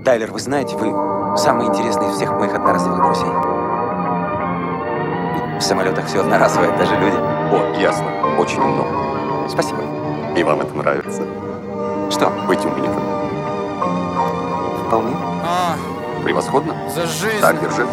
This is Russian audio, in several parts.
Тайлер, вы знаете, вы самый интересный из всех моих одноразовых друзей. В самолетах все одноразовое, даже люди. О, ясно. Очень умно. Спасибо. И вам это нравится? Что? Быть умником. Вполне. Превосходно. За жизнь. Так, держи.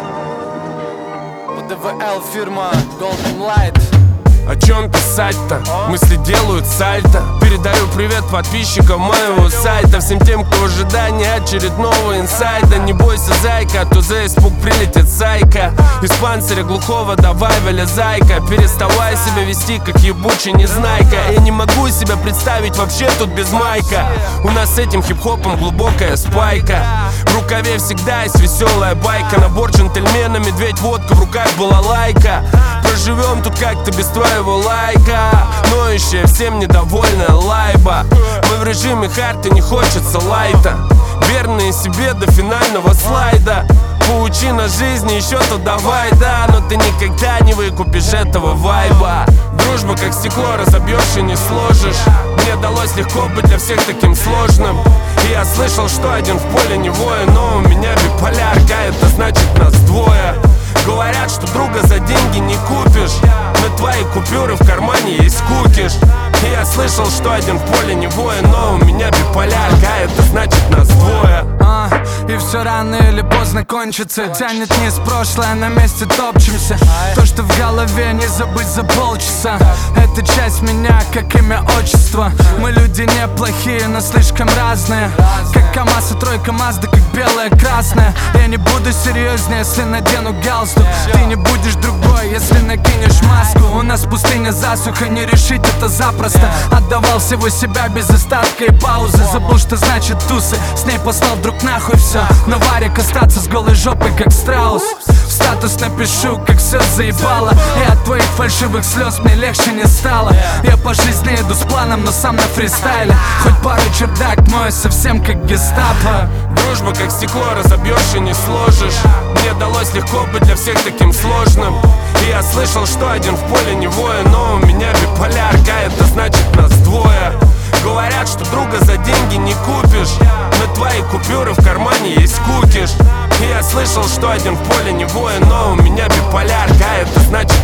ДВЛ фирма Golden Light. О чем писать-то? Мысли делают сальто. Передаю привет подписчикам моего сайта. Всем тем, кто в ожидании очередного инсайда. Не бойся, зайка, а то за испуг прилетит сайка. Из панциря глухого давай, вылезайка. Переставай себя вести, как ебучий незнайка. Я не могу себя представить вообще тут без майка. У нас с этим хип-хопом глубокая спайка. В рукаве всегда есть веселая байка. Набор джентльмена, медведь, водка, в руках была лайка. Проживем тут как-то без твоего лайка. Ноющая, всем недовольная лайба. Мы в режиме хард и не хочется лайта. Верные себе до финального слайда. Паучина жизни еще то давай, да. Но ты никогда не выкупишь этого вайба. Дружба как стекло, разобьешь и не сложишь. Мне далось легко быть для всех таким сложным. И я слышал, что один в поле не воин. Но у меня биполярка, это значит нас двое. Говорят, что друга за деньги не купишь. На твои купюры в кармане есть кукиш. И я слышал, что один в поле не воин. Но у меня биполярка, это значит нас двое. И все рано или поздно кончится. Тянет вниз прошлое, на месте топчемся. То, что в голове не забыть за полчаса. Это часть меня, как имя, отчество. Мы люди неплохие, но слишком разные. Как КамАЗ и тройка Мазда, как белая, красная. Я не буду серьезнее, если надену галстук. Ты не будешь другой, если накинешь маску. У нас пустыня, засуха, не решить это запросто. Отдавал всего себя без остатка и паузы. Забыл, что значит тусы, с ней послал вдруг нахуй все. Но варик остаться с голой жопой, как страус. В статус напишу, как все заебало. И от твоих фальшивых слез мне легче не стало. Я по жизни иду с планом, но сам на фристайле. Хоть пару чердак мой, совсем как гестапо. Дружба как стекло, разобьешь и не сложишь. Мне далось легко быть для всех таким сложным. И я слышал, что один в поле не воин. Но у меня биполярка, это значит нас двое. Говорят, что друга за деньги не купишь. На твои купюры в кармане есть кукиш. И я слышал, что один в поле не воин. Но у меня биполярка, это значит